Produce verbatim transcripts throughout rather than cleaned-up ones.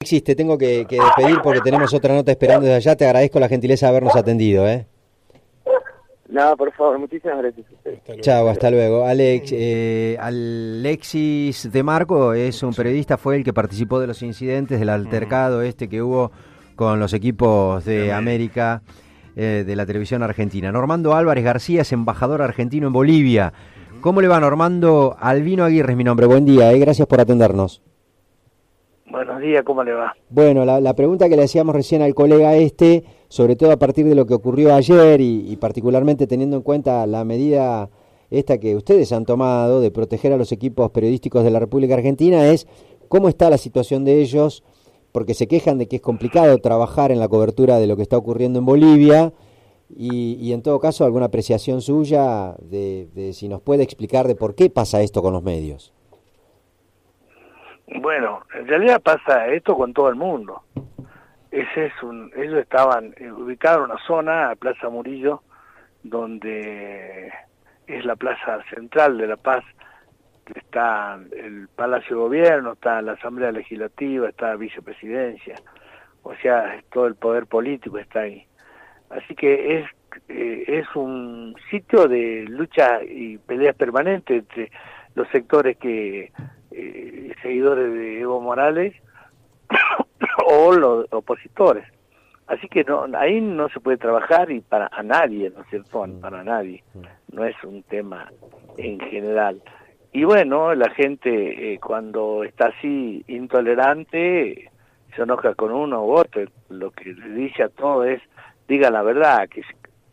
Alexis, te tengo que, que despedir porque tenemos otra nota esperando desde allá. Te agradezco la gentileza de habernos atendido, ¿eh? No, por favor, muchísimas gracias a ustedes. Hasta Chao, hasta luego. Alex, eh, Alexis de Marco es un periodista, fue el que participó de los incidentes, del altercado este que hubo con los equipos de América eh, de la televisión argentina. Normando Álvarez García es embajador argentino en Bolivia. ¿Cómo le va, Normando? Albino Aguirre es mi nombre. Buen día, eh, gracias por atendernos. Buenos días, ¿cómo le va? Bueno, la, la pregunta que le hacíamos recién al colega este, sobre todo a partir de lo que ocurrió ayer y, y particularmente teniendo en cuenta la medida esta que ustedes han tomado de proteger a los equipos periodísticos de la República Argentina, es cómo está la situación de ellos, porque se quejan de que es complicado trabajar en la cobertura de lo que está ocurriendo en Bolivia y, y en todo caso alguna apreciación suya de, de si nos puede explicar de por qué pasa esto con los medios. Bueno, en realidad pasa esto con todo el mundo. Ese es un, ellos estaban ubicados en una zona, Plaza Murillo, donde es la plaza central de La Paz. Está el Palacio de Gobierno, está la Asamblea Legislativa, está la Vicepresidencia, o sea, todo el poder político está ahí. Así que es eh, es un sitio de lucha y peleas permanentes entre los sectores que eh, seguidores de Evo Morales o los opositores. Así que no, ahí no se puede trabajar y para a nadie, ¿no es cierto? Para nadie. No es un tema en general. Y bueno, la gente eh, cuando está así intolerante se enoja con uno u otro. Lo que le dice a todo es, diga la verdad, que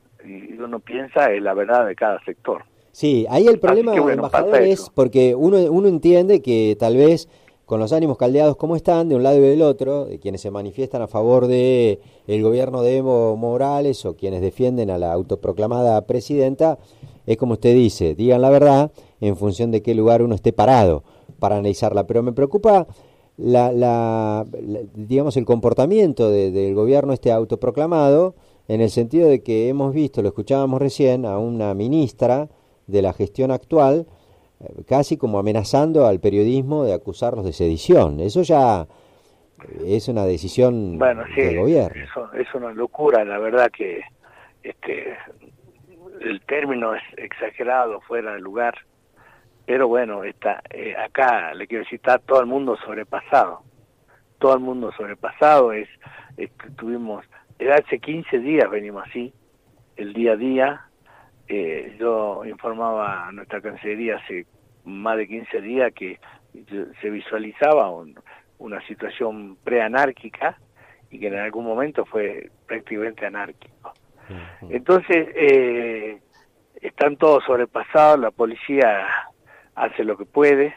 y uno piensa es la verdad de cada sector. Sí, ahí el problema, que, bueno, embajador, es porque uno, uno entiende que tal vez con los ánimos caldeados como están, de un lado y del otro, de quienes se manifiestan a favor de el gobierno de Evo Morales o quienes defienden a la autoproclamada presidenta, es como usted dice, digan la verdad en función de qué lugar uno esté parado para analizarla. Pero me preocupa la, la, la digamos el comportamiento de, del gobierno este autoproclamado, en el sentido de que hemos visto, lo escuchábamos recién, a una ministra de la gestión actual, eh, casi como amenazando al periodismo de acusarlos de sedición. Eso ya es una decisión bueno, sí, del gobierno. Eso es una locura, la verdad que este el término es exagerado, fuera de lugar, pero bueno, está eh, acá le quiero decir, está todo el mundo sobrepasado, todo el mundo sobrepasado, es, es que tuvimos, desde hace quince días venimos así, el día a día. Eh, yo informaba a nuestra Cancillería hace más de quince días que se visualizaba un, una situación preanárquica y que en algún momento fue prácticamente anárquico. Uh-huh. Entonces, eh, están todos sobrepasados, la policía hace lo que puede,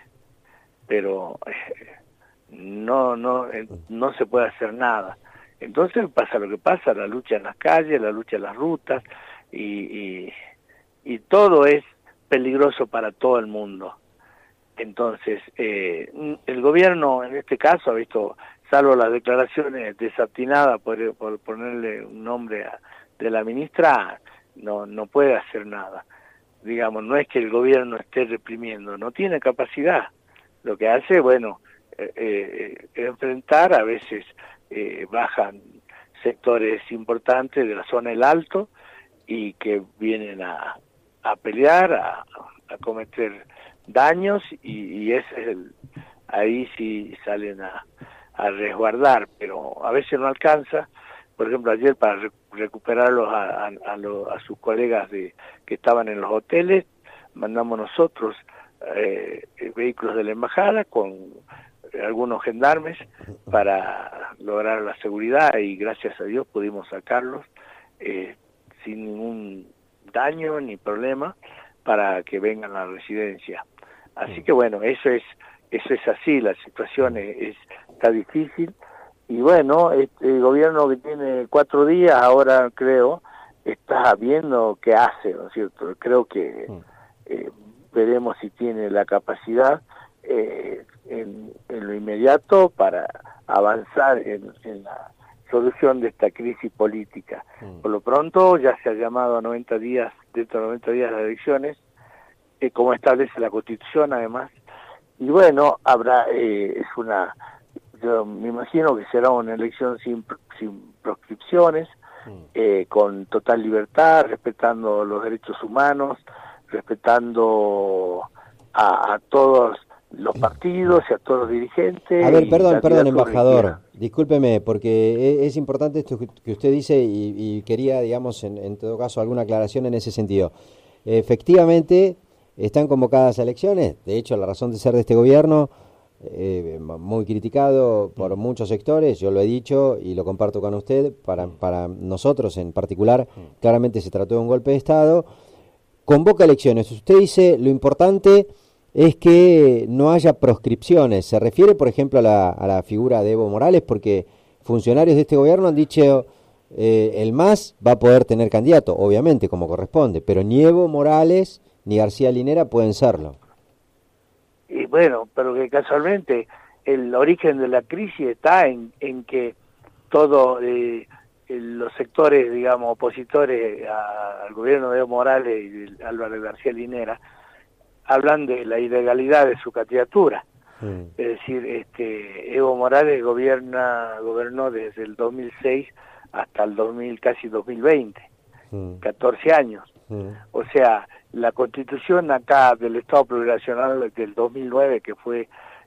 pero eh, no, no, eh, no se puede hacer nada. Entonces pasa lo que pasa, la lucha en las calles, la lucha en las rutas, y, y y todo es peligroso para todo el mundo. Entonces, eh, el gobierno en este caso ha visto, salvo las declaraciones desatinadas por, por ponerle un nombre a, de la ministra, no, no puede hacer nada. Digamos, no es que el gobierno esté reprimiendo, no tiene capacidad. Lo que hace, bueno, eh, eh, enfrentar, a veces eh, bajan sectores importantes de la zona del Alto y que vienen a a pelear, a, a cometer daños y, y ese es el, ahí sí salen a, a resguardar, pero a veces no alcanza. Por ejemplo, ayer para re, recuperarlos a, a, a, lo, a sus colegas de que estaban en los hoteles, mandamos nosotros eh, vehículos de la embajada con algunos gendarmes para lograr la seguridad y gracias a Dios pudimos sacarlos eh, sin ningún daño ni problema para que vengan a la residencia. Así que bueno, eso es eso es así, la situación es, es está difícil y bueno, este, el gobierno que tiene cuatro días ahora creo está viendo qué hace, ¿no es cierto? Creo que eh, veremos si tiene la capacidad eh, en, en lo inmediato para avanzar en, en la solución de esta crisis política. Mm. Por lo pronto ya se ha llamado a noventa días, dentro de noventa días las elecciones, eh, como establece la Constitución además, y bueno, habrá, eh, es una, yo me imagino que será una elección sin, sin proscripciones, mm. eh, con total libertad, respetando los derechos humanos, respetando a, a todos los partidos y a todos los dirigentes. A ver, perdón, perdón, embajador, discúlpeme, porque es importante esto que usted dice y, y quería, digamos, en, en todo caso, alguna aclaración en ese sentido. Efectivamente, están convocadas elecciones, de hecho, la razón de ser de este gobierno, eh, muy criticado por muchos sectores, yo lo he dicho y lo comparto con usted, para, para nosotros en particular, claramente se trató de un golpe de Estado, convoca elecciones. Usted dice, lo importante es que no haya proscripciones. ¿Se refiere, por ejemplo, a la, a la figura de Evo Morales? Porque funcionarios de este gobierno han dicho, eh, el M A S va a poder tener candidato, obviamente, como corresponde, pero ni Evo Morales ni García Linera pueden serlo. Y bueno, pero que casualmente el origen de la crisis está en, en que todos eh, los sectores, digamos, opositores a, al gobierno de Evo Morales y de Álvaro García Linera hablan de la ilegalidad de su candidatura. Mm. Es decir, este Evo Morales gobierna gobernó desde el dos mil seis hasta el dos mil, casi dos mil veinte, mm. catorce años. Mm. O sea, la Constitución acá del Estado Plurinacional del dos mil nueve, que fue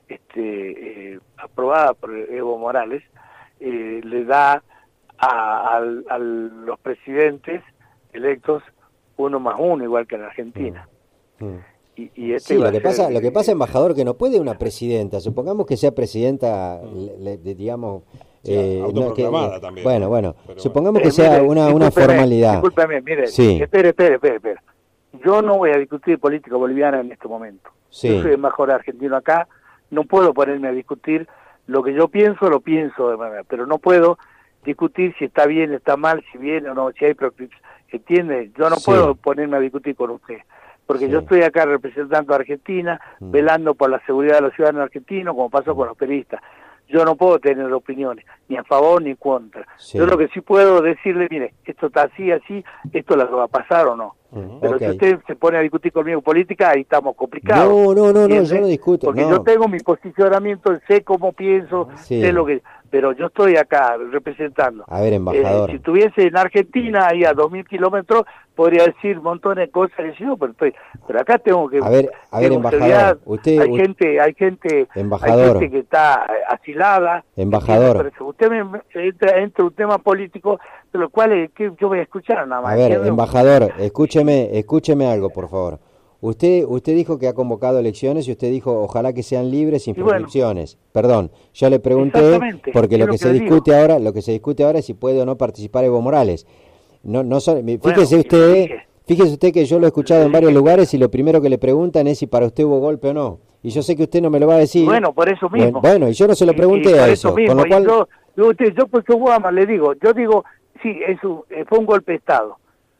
este eh, aprobada por Evo Morales, eh, le da a, a, a los presidentes electos uno más uno, igual que en Argentina. Mm. Mm. Y, y este sí, lo que pasa, lo que pasa, embajador, que no puede una presidenta, supongamos que sea presidenta, mm. le, le, digamos, sí, eh, autoproclamada no, que, también. Bueno, bueno, Pero supongamos bueno. que sea mire, una, una formalidad. Discúlpeme, mire, sí. espere, espere, espere, espere. Yo no voy a discutir política boliviana en este momento. Sí. Yo soy el mejor argentino acá, no puedo ponerme a discutir lo que yo pienso, lo pienso de manera, pero no puedo discutir si está bien, está mal, si viene o no, si hay proscripción, ¿entiende? Yo no sí. puedo ponerme a discutir con usted. Porque sí. yo estoy acá representando a Argentina, mm. velando por la seguridad de los ciudadanos argentinos, como pasó mm. con los periodistas. Yo no puedo tener opiniones, ni a favor ni en contra. Sí. Yo lo que sí puedo decirle, mire, esto está así, así, esto lo va a pasar o no. Mm. Pero okay. si usted se pone a discutir conmigo política, ahí estamos complicados. No, no, no, no yo no discuto. Porque no. yo tengo mi posicionamiento, sé cómo pienso, sí. sé lo que... Pero yo estoy acá representando. A ver, embajador. Eh, si estuviese en Argentina, ahí a dos mil kilómetros, podría decir montones de cosas, yo, pero, estoy, pero acá tengo que... A ver, a ver, embajador. Usted, hay usted, gente, hay gente, embajador, hay gente que está asilada. Embajador. Usted me entra, entra un tema político, de lo cual que yo voy a escuchar nada más. A ver, embajador, escúcheme, escúcheme algo, por favor. Usted usted dijo que ha convocado elecciones y usted dijo ojalá que sean libres sin proscripciones. Bueno, perdón, yo le pregunté porque lo que, que se discute digo. ahora, lo que se discute ahora es si puede o no participar Evo Morales. No no fíjese bueno, usted, fíjese usted que yo lo he escuchado en varios lugares y lo primero que le preguntan es si para usted hubo golpe o no. Y yo sé que usted no me lo va a decir. Bueno, por eso mismo. Bueno, bueno y yo no se lo pregunté y, y a eso, eso mismo. Con lo cual yo yo, usted, yo por su guama le digo, yo digo, sí, eso fue un golpe de Estado.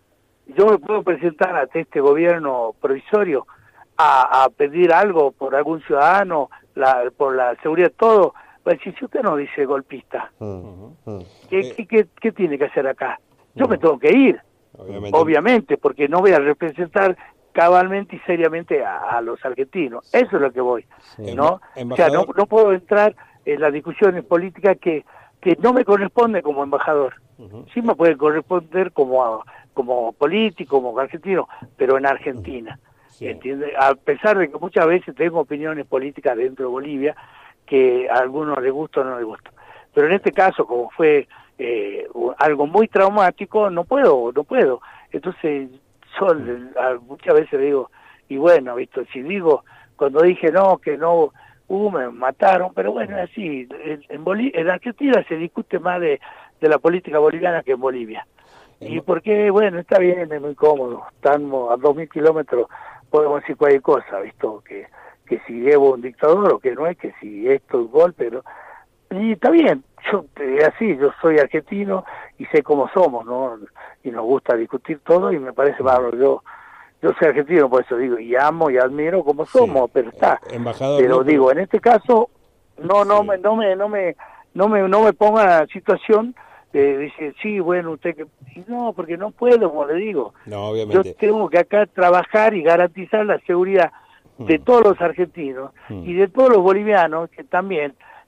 Yo me puedo presentar ante este gobierno provisorio A, a pedir algo por algún ciudadano, la, por la seguridad, todo. Pues si usted no dice golpista, uh-huh, uh-huh. ¿Qué, eh, qué, qué, ¿qué tiene que hacer acá? Yo uh-huh. me tengo que ir, obviamente. obviamente, porque no voy a representar cabalmente y seriamente a, a los argentinos. Eso es lo que voy, sí. ¿no? O sea, no, no puedo entrar en las discusiones políticas que, que no me corresponde como embajador. Uh-huh. Sí me puede corresponder como, como político, como argentino, pero en Argentina. Uh-huh. Sí. ¿Entiende? A pesar de que muchas veces tengo opiniones políticas dentro de Bolivia que a algunos les gusta o no les gusta. Pero en este caso, como fue eh, algo muy traumático, no puedo, no puedo. Entonces, yo muchas veces digo, y bueno, visto, si digo, cuando dije no, que no, uh, me mataron, pero bueno, es así. En, en, Bolivia, en Argentina se discute más de, de la política boliviana que en Bolivia. Y porque, bueno, está bien, es muy cómodo. Estamos a dos mil kilómetros, podemos decir cualquier cosa, visto, que, que si Evo un dictador o que no es, que si esto es golpe, pero... Y está bien, yo es así, yo soy argentino y sé cómo somos, ¿no? Y nos gusta discutir todo y me parece bárbaro. Yo yo soy argentino, por eso digo, y amo y admiro como somos, sí. pero está. Eh, embajador, pero no, digo, en este caso, no no sí. me no me no me no me no me ponga en situación de decir, sí, bueno, usted que no, porque no puedo, como le digo. No, obviamente. Yo tengo que acá trabajar y garantizar la seguridad de todos los argentinos mm. y de todos los bolivianos que también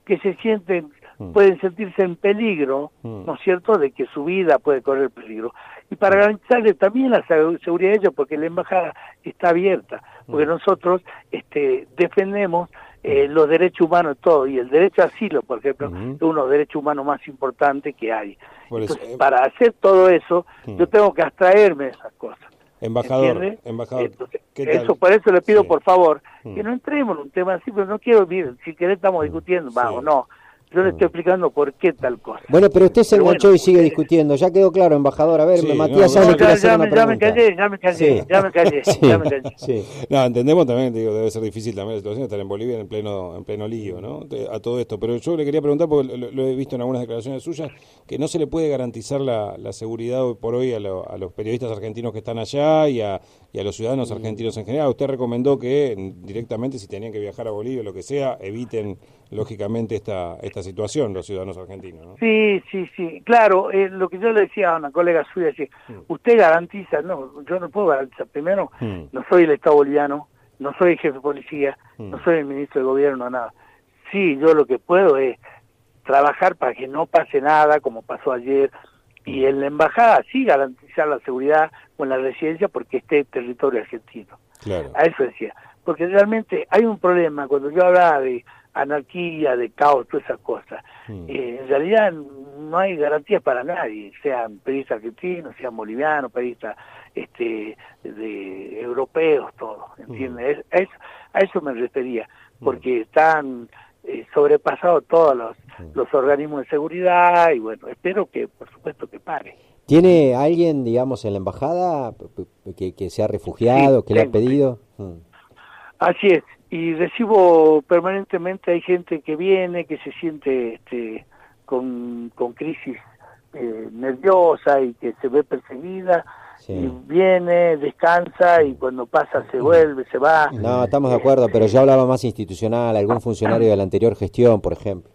que se sienten, mm. pueden sentirse en peligro, mm. ¿no es cierto?, de que su vida puede correr peligro. Y para garantizarles también la seguridad de ellos, porque la embajada está abierta, porque mm. nosotros este, defendemos eh, los derechos humanos, todo, y el derecho a asilo, por ejemplo, mm. es uno de los derechos humanos más importantes que hay. Entonces, eso, eh, para hacer todo eso, mm. yo tengo que abstraerme de esas cosas. Embajador, embajador, Entonces, ¿qué tal? Eso, por eso le pido, sí. por favor, mm. que no entremos en un tema así, pero no quiero, miren, si querés estamos discutiendo, sí. vamos, no. Yo le estoy explicando por qué tal cosa. Bueno, pero usted se enganchó bueno, y sigue discutiendo. Ya quedó claro, embajador. A ver, sí, Matías no, no, no, ya, ya, me, ya me callé, ya me callé, sí. ya me callé, sí. ya me callé. Sí. No, entendemos también, digo, debe ser difícil también la situación, estar en Bolivia en pleno en pleno lío, ¿no? A todo esto. Pero yo le quería preguntar, porque lo, lo he visto en algunas declaraciones suyas, que no se le puede garantizar la, la seguridad hoy por hoy a, lo, a los periodistas argentinos que están allá y a, y a los ciudadanos argentinos en general. Usted recomendó que directamente, si tenían que viajar a Bolivia o lo que sea, eviten lógicamente esta esta situación los ciudadanos argentinos, ¿no? Sí, sí, sí, claro, eh, lo que yo le decía a una colega suya, es mm. usted garantiza, no, yo no puedo garantizar, primero, mm. no soy el Estado boliviano, no soy el jefe de policía, mm. no soy el ministro de gobierno, nada. Sí, yo lo que puedo es trabajar para que no pase nada, como pasó ayer, y en la embajada sí garantizar la seguridad con la residencia porque esté territorio argentino. Claro. A eso decía, porque realmente hay un problema, cuando yo hablaba de anarquía, de caos, todas esas cosas. Mm. Eh, en realidad no hay garantías para nadie, sean periodistas argentinos, sean bolivianos, periodistas este, de europeos, todos, ¿entiendes? Mm. A, eso, a eso me refería, porque mm. están eh, sobrepasados todos los, mm. los organismos de seguridad y bueno, espero que, por supuesto, que pare. ¿Tiene alguien, digamos, en la embajada que, que se ha refugiado, sí, que tengo, le ha pedido? Mm. Así es. Y recibo permanentemente, hay gente que viene, que se siente este, con, con crisis eh, nerviosa y que se ve perseguida, sí. y viene, descansa y cuando pasa se vuelve, se va. No, estamos de acuerdo, pero yo hablaba más institucional, algún funcionario de la anterior gestión, por ejemplo.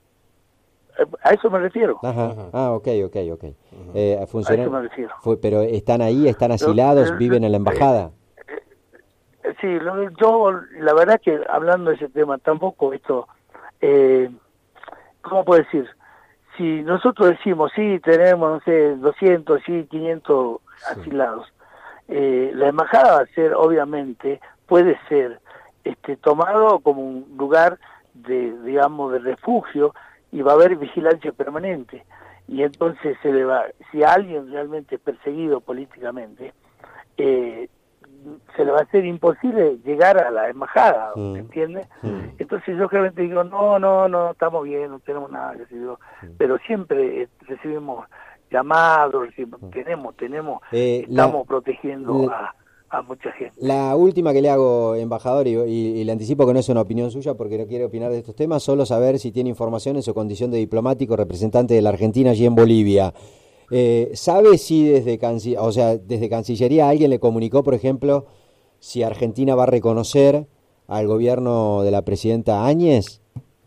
A eso me refiero. Ajá. Ajá. Ah, ok, ok, ok. Uh-huh. Eh, a eso me refiero. Fue, pero ¿están ahí, están asilados, yo, viven en la embajada? Sí, yo la verdad que hablando de ese tema tampoco esto, eh, ¿cómo puedo decir? Si nosotros decimos, sí, tenemos, no sé, doscientos, sí, quinientos sí. asilados, eh, la embajada va a ser, obviamente, puede ser este tomado como un lugar de, digamos, de refugio y va a haber vigilancia permanente. Y entonces se le va, si alguien realmente es perseguido políticamente, eh, se le va a hacer imposible llegar a la embajada, ¿me mm. entiendes? Mm. Entonces yo realmente digo, no, no, no, estamos bien, no tenemos nada, que decir, mm. pero siempre recibimos llamados, recibimos, mm. tenemos, tenemos, eh, estamos la, protegiendo la, a, a mucha gente. La última que le hago, embajador, y, y, y le anticipo que no es una opinión suya porque no quiere opinar de estos temas, solo saber si tiene información en su condición de diplomático representante de la Argentina allí en Bolivia. Eh, ¿Sabe si desde Canci- o sea, desde Cancillería alguien le comunicó, por ejemplo, si Argentina va a reconocer al gobierno de la presidenta Áñez?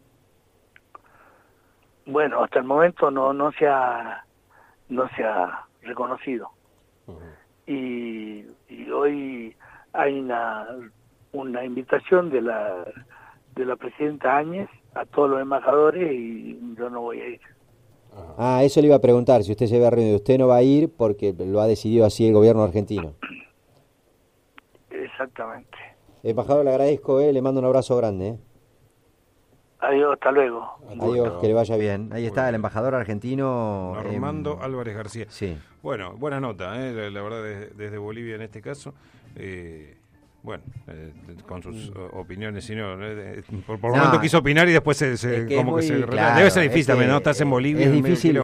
Bueno, hasta el momento no no se ha no se ha reconocido. Uh-huh. y, y hoy hay una una invitación de la de la presidenta Áñez a todos los embajadores y yo no voy a ir. Ah, eso le iba a preguntar, si usted se ve reunido. Usted no va a ir porque lo ha decidido así el gobierno argentino. Exactamente. Embajador, le agradezco, eh, le mando un abrazo grande. Eh. Adiós, hasta luego. Adiós, bueno, que le vaya bien. Ahí está el embajador argentino. Armando eh, Álvarez García. Sí. Bueno, buena nota, eh, la, la verdad, desde, desde Bolivia en este caso. Eh, Bueno, eh, con sus mm. opiniones, si no, eh, por, por no, momento quiso opinar y después se, se, es que como que se... Claro, debe ser difícil también, ¿no? Estás en Bolivia. Es difícil.